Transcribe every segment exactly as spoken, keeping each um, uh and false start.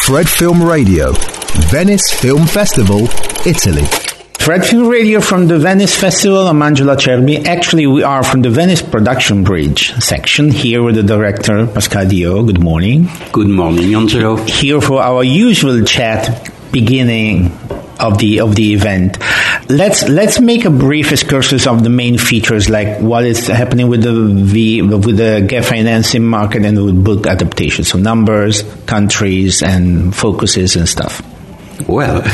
Fred Film Radio, Venice Film Festival, Italy. Fred Film Radio from the Venice Festival. I'm Angelo Cerbi. Actually, we are from the Venice Production Bridge section, here with the director, Pascal Dio. Good morning. Good morning, Angelo. Here for our usual chat, beginning of the of the event. Let's let's make a brief excursus of the main features, like what is happening with the V, with the gap financing market and with book adaptations. So numbers, countries, and focuses and stuff. Well,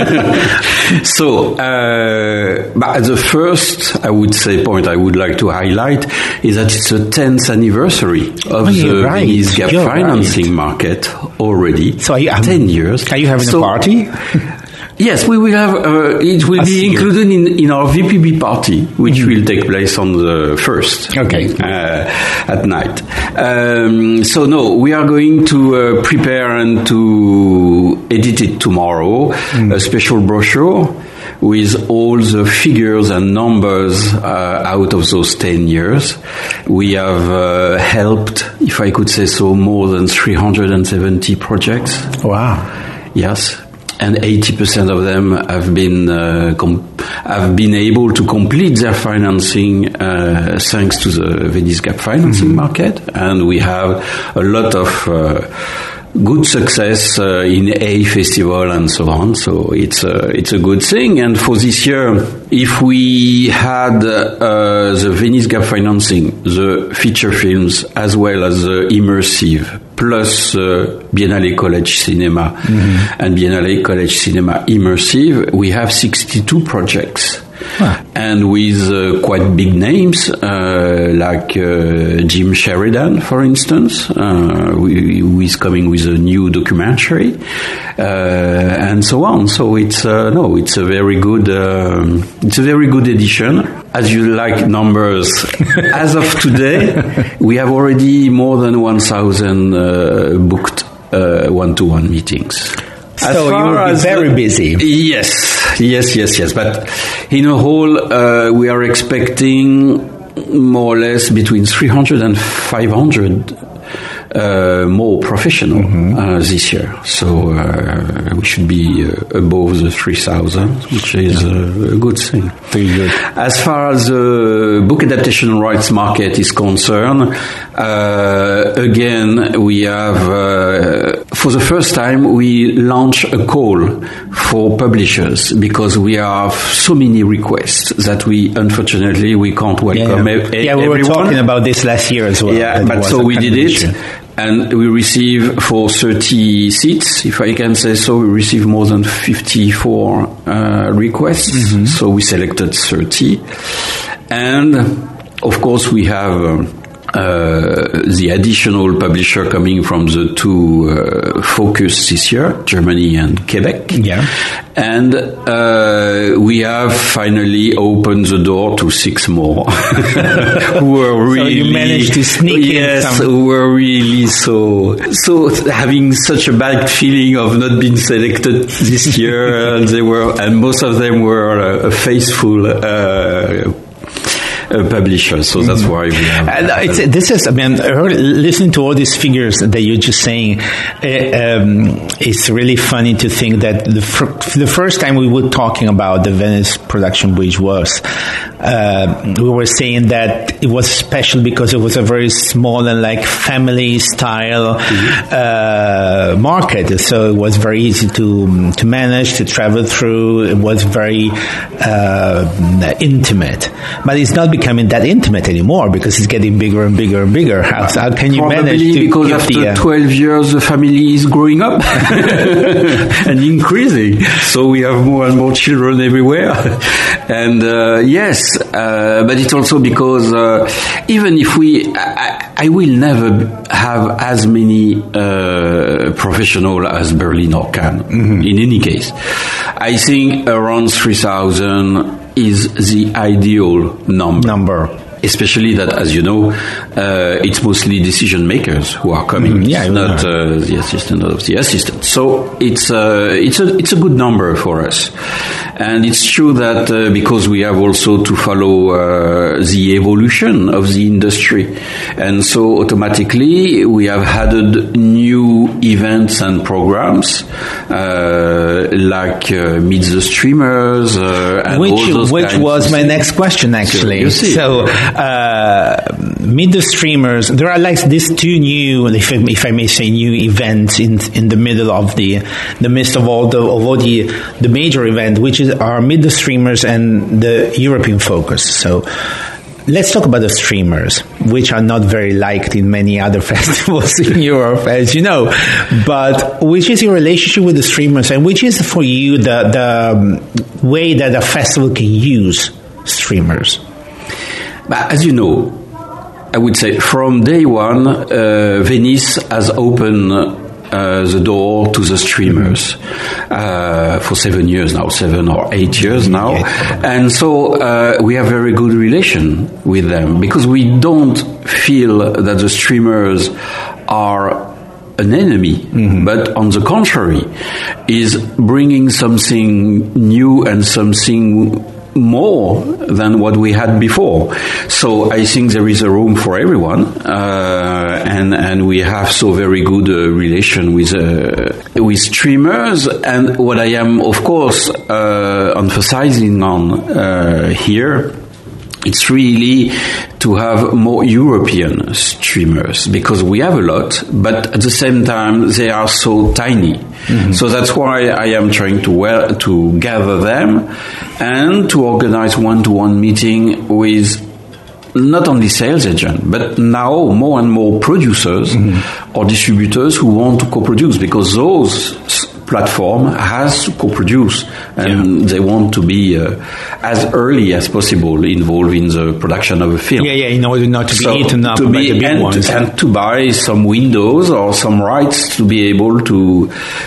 so uh, but the first, I would say, point I would like to highlight is that it's the tenth anniversary of oh, the right. Venice gap you're financing right. market already. So are you having, ten years. Are you having so, a party? Yes, we will have. Uh, it will I be see. included in, in our V P B party, which mm-hmm. will take place on the first. Okay. Uh, at night. Um, so no, we are going to uh, prepare and to edit it tomorrow. Mm. A special brochure with all the figures and numbers uh, out of those ten years. We have uh, helped, if I could say so, more than three hundred seventy projects. Wow. Yes. And eighty percent of them have been uh, com- have been able to complete their financing uh, thanks to the Venice Gap financing mm-hmm. market, and we have a lot of uh, good success uh, in A festival and so on. So it's a it's a good thing. And for this year, if we had uh, the Venice Gap financing, the feature films as well as the immersive, plus uh, Biennale College Cinema mm-hmm. and Biennale College Cinema Immersive, we have sixty-two projects. Huh. And with uh, quite big names, uh, like uh, Jim Sheridan, for instance, uh, who is coming with a new documentary, uh, and so on. So it's uh, no, it's a very good, um, it's a very good edition. As you like numbers, as of today, we have already more than one thousand uh, booked uh, one-to-one meetings. As so you will be very the, busy. Yes, yes, yes, yes. But in a whole, uh, we are expecting more or less between three hundred and five hundred uh, more professional mm-hmm. uh, this year. So uh, we should be uh, above the three thousand, which is uh, a good thing. Very good. As far as the book adaptation rights market is concerned, uh, again, we have, uh, for the first time, we launch a call for publishers because we have so many requests that we, unfortunately, we can't welcome yeah, yeah. E- yeah we everyone. were talking about this last year as well. Yeah, but so we did it. And we receive for thirty seats, if I can say so, we received more than fifty-four uh, requests. Mm-hmm. So we selected thirty. And of course we have um, uh, the additional publisher coming from the two uh, focus this year, Germany and Quebec. Yeah. And uh, we have finally opened the door to six more who were really... So you managed to sneak yes, in some... who were really so... So having such a bad feeling of not being selected this year, and they were, and most of them were uh, faithful uh, uh, publisher, so that's why we have... Uh, it's, this is, I mean, listening to all these figures that you're just saying, uh, um, it's really funny to think that the, fr- the first time we were talking about the Venice Production Bridge was, uh, we were saying that it was special because it was a very small and like family style mm-hmm. uh, market, so it was very easy to to manage, to travel through. It was very uh, intimate, but it's not becoming that intimate anymore because it's getting bigger and bigger and bigger. How, how can you Probably manage to because keep after the, uh, twelve years the family is growing up and increasing, so we have more and more children everywhere. And uh, yes, uh, but it's also because uh, even if we I, I will never have as many uh, professionals as Berlin or Cannes. Mm-hmm. In any case, I think around three thousand is the ideal number. Number. especially that, as you know, uh, it's mostly decision makers who are coming. Mm, yeah, it's not uh, the assistant of the assistant. So it's uh, it's a it's a good number for us, and it's true that uh, because we have also to follow uh, the evolution of the industry, and so automatically we have added new events and programs uh, like uh, Meet the Streamers, uh, and which all those which kinds was of my things. next question actually. So, you see. So uh, Meet the Streamers. There are like these two new, if I, if I may say, new events in in the middle of the the midst of all the of all the the major event, which is our Meet the Streamers and the European focus. So. Let's talk about the streamers, which are not very liked in many other festivals in Europe, as you know. But which is your relationship with the streamers, and which is for you the, the um, way that a festival can use streamers? But as you know, I would say from day one, uh, Venice has opened Uh, the door to the streamers uh, for seven years now, seven or eight years now, and so uh, we have very good relation with them because we don't feel that the streamers are an enemy, mm-hmm. but on the contrary, is bringing something new and something more than what we had before. So I think there is a room for everyone, uh, and and we have so very good uh, relation with uh, with streamers. And what I am, of course, uh, emphasizing on uh, here, it's really to have more European streamers because we have a lot, but at the same time they are so tiny. Mm-hmm. So that's why I am trying to well, to gather them and to organize one-to-one meeting with not only sales agents, but now more and more producers mm-hmm. or distributors who want to co-produce because those platform has to co-produce and yeah. they want to be uh, as early as possible involved in the production of a film. Yeah, yeah, in order not to be so eaten up to by be, the big and ones. To, and to buy some windows or some rights to be able to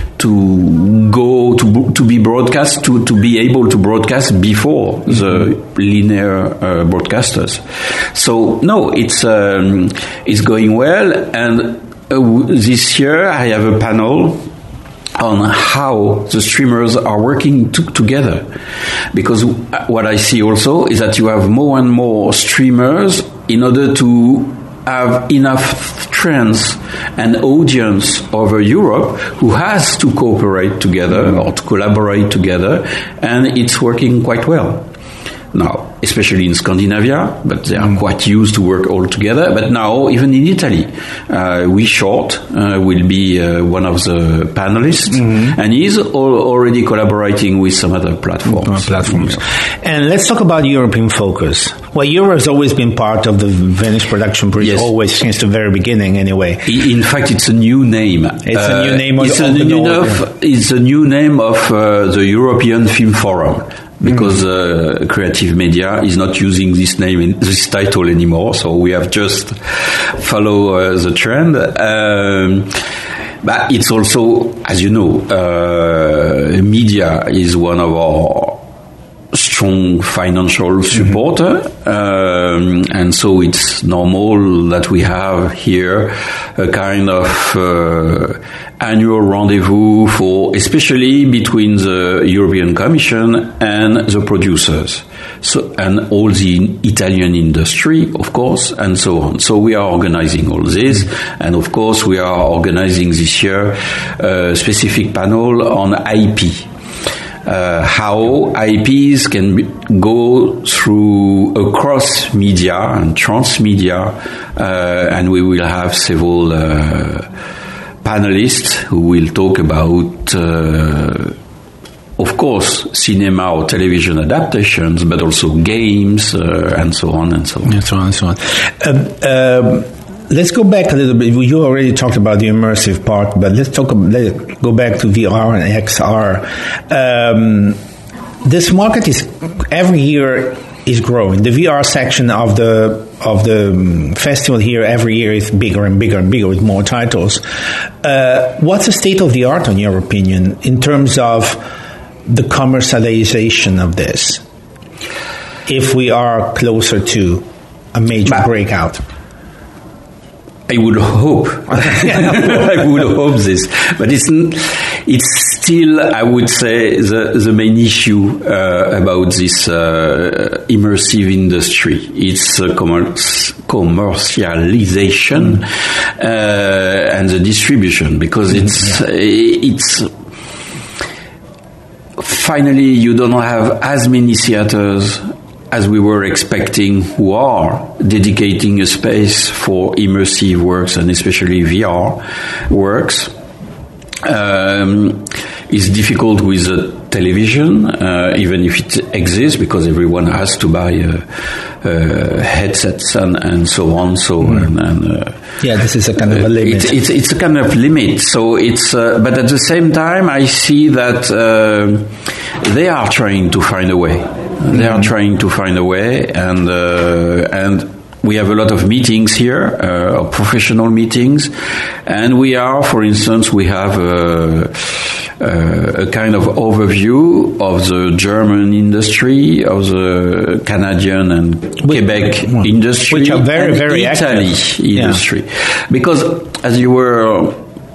to go to to be broadcast to, to be able to broadcast before mm-hmm. the linear uh, broadcasters. So no, it's um, it's going well, and uh, this year I have a panel on how the streamers are working to, together. Because what I see also is that you have more and more streamers in order to have enough trends and audience over Europe who has to cooperate together or to collaborate together, and it's working quite well. Now, especially in Scandinavia, but they are quite used to work all together. But now, even in Italy, uh, We Short uh, will be uh, one of the panelists, mm-hmm. and he's al- already collaborating with some other platforms. Uh, platforms. And let's talk about European focus. Well, Europe has always been part of the Venice Production Bridge, yes. always since the very beginning, anyway. In fact, it's a new name. It's uh, a new name of, it's of a the new North. Of, it's a new name of uh, the European Film Forum. Because uh, Creative Media is not using this name, in, this title anymore, so we have just follow uh, the trend. Um, but it's also, as you know, uh, media is one of our strong financial supporter, mm-hmm. um, and so it's normal that we have here a kind of uh, annual rendezvous for, especially between the European Commission and the producers, so and all the Italian industry, of course, and so on. So we are organizing all this, mm-hmm. and of course we are organizing this year a specific panel on I P. Uh, how I Ps can be, go through across media and transmedia, uh, and we will have several uh, panelists who will talk about, uh, of course, cinema or television adaptations, but also games uh, and so on and so on. And so on and so on. Um, um, Let's go back a little bit. You already talked about the immersive part, but let's talk. Let's go back to V R and X R. Um, this market is every year is growing. The V R section of the of the um, festival here every year is bigger and bigger and bigger with more titles. Uh, what's the state of the art, in your opinion, in terms of the commercialization of this? If we are closer to a major but, breakout. I would hope. I would hope this, but it's it's still, I would say, the the main issue uh, about this uh, immersive industry. It's uh, commerce, commercialization uh, and the distribution, because it's yeah. it's finally you don't have as many theaters as we were expecting, who are dedicating a space for immersive works and especially V R works. Um, it's difficult with the television, uh, even if it exists, because everyone has to buy uh, uh, headsets and, and so on. So mm. and, and uh, yeah, this is a kind of a limit. It's, it's, it's a kind of limit. So it's, uh, but at the same time, I see that uh, they are trying to find a way. They are trying to find a way, and uh, and we have a lot of meetings here, uh, professional meetings, and we are, for instance, we have a, a, a kind of overview of the German industry, of the Canadian and which, Quebec well, industry, which are very, and very Italy active. industry, Yeah. Because as you were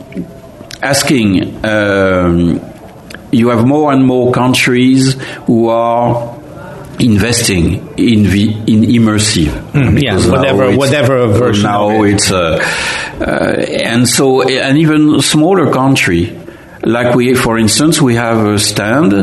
asking, um, you have more and more countries who are investing in the in immersive, mm, yeah, whatever whatever version. Now of it. it's uh, uh, and so an even smaller country, like we, for instance, we have a stand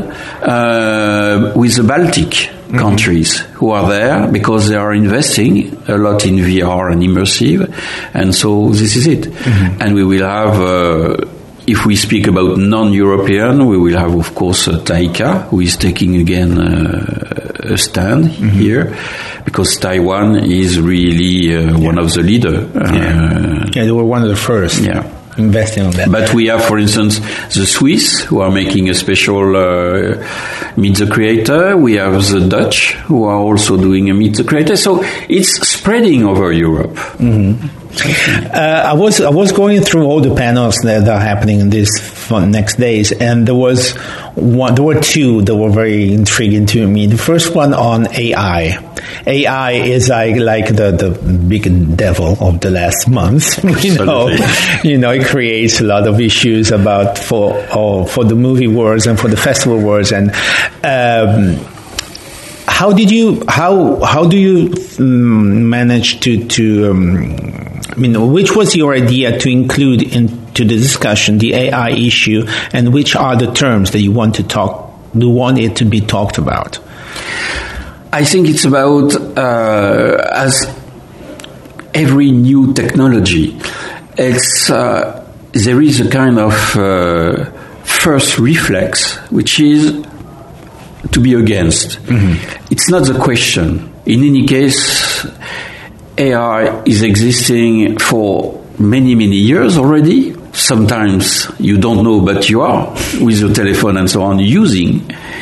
uh, with the Baltic mm-hmm. countries who are there because they are investing a lot in V R and immersive, and so this is it. Mm-hmm. And we will have. Uh, If we speak about non-European, we will have, of course, uh, Taika, who is taking again uh, a stand mm-hmm. here, because Taiwan is really uh, yeah. one of the leaders. Uh, yeah. yeah, they were one of the first. Yeah. Investing on that. But we have, for instance, the Swiss, who are making a special uh, Meet the Creator. We have the Dutch, who are also doing a Meet the Creator. So it's spreading over Europe. Mm-hmm. Uh, I was I was going through all the panels that are happening in these next days, and there was one. There were two that were very intriguing to me. The first one on A I. A I is like like the, the big devil of the last month. You know, you know, it creates a lot of issues about for oh, for the movie worlds and for the festival worlds. And um, how did you how how do you um, manage to to um, I mean, which was your idea to include into the discussion the A I issue, and which are the terms that you want to talk, you want it to be talked about? I think it's about, uh, as every new technology, it's uh, there is a kind of uh, first reflex, which is to be against. Mm-hmm. It's not the question. In any case, A I is existing for many, many years already. Sometimes you don't know, but you are, with your telephone and so on, using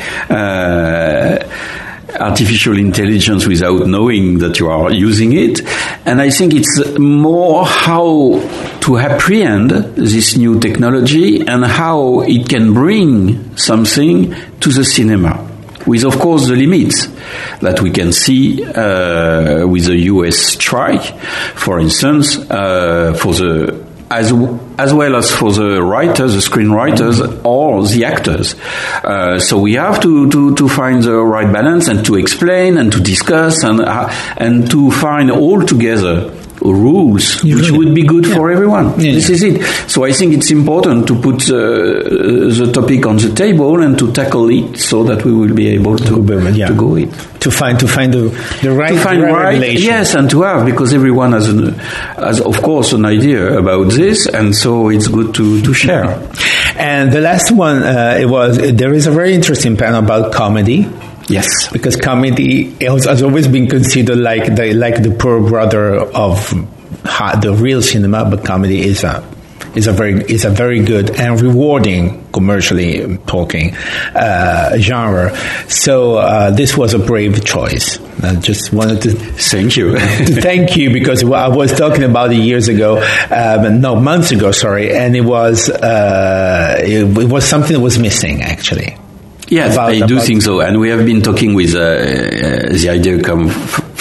uh, artificial intelligence without knowing that you are using it. And I think it's more how to apprehend this new technology and how it can bring something to the cinema, with, of course, the limits that we can see uh, with the U S strike, for instance, uh, for the as as well as for the writers, the screenwriters, or the actors. Uh, so we have to, to, to find the right balance and to explain and to discuss and uh, and to find all together rules you which really, would be good yeah. for everyone. Yeah, this yeah. is it. So I think it's important to put uh, the topic on the table and to tackle it so that we will be able to, to, yeah. to go it. To find to find the, the right to find the right, right yes, and to have, because everyone has an, has of course an idea about this, and so it's good to, to share. And the last one, uh, it was there is a very interesting panel about comedy. Yes, because comedy has always been considered like the like the poor brother of the real cinema, but comedy is a is a very is a very good and rewarding, commercially talking, uh, genre. So uh, this was a brave choice. I just wanted to thank you, to thank you, because I was talking about it years ago, um, no months ago, sorry, and it was uh, it, it was something that was missing actually. Yes, about, I do think so, and we have been talking with uh, uh, the idea come f-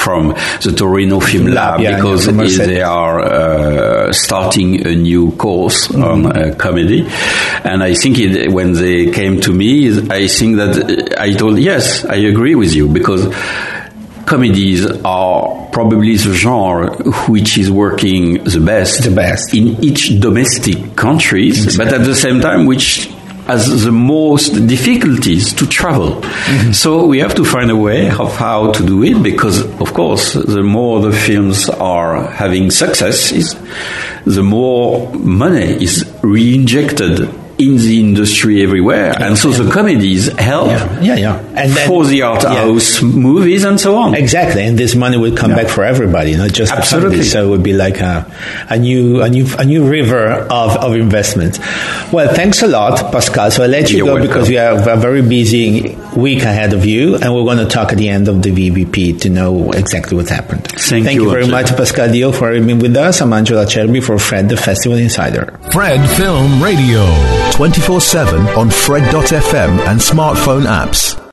from the Torino Film Lab, yeah, because yeah, they are uh, starting a new course mm-hmm. on uh, comedy. And I think it, when they came to me, I think that I told, yes, I agree with you, because comedies are probably the genre which is working the best, the best. in each domestic countries, exactly. but at the same time which has the most difficulties to travel. Mm-hmm. So we have to find a way of how to do it, because of course the more the films are having successes, the more money is re-injected in the industry everywhere, yeah, and so yeah. the comedies help yeah, yeah, yeah. And then, for the art house yeah. movies and so on. Exactly, and this money will come yeah. back for everybody, not just absolutely. The comedies. So it would be like a, a new, a new, a new river of, of investment. Well, thanks a lot, Pascal. So I'll let you You're go welcome. Because we have a very busy week ahead of you, and we're going to talk at the end of the V V P to know exactly what happened. Thank, Thank you, you very Angela. much, Pascal Dio, for being with us. I'm Angelo Acerbi for Fred, the Festival Insider. Fred Film Radio. twenty-four seven on Fred dot f m and smartphone apps.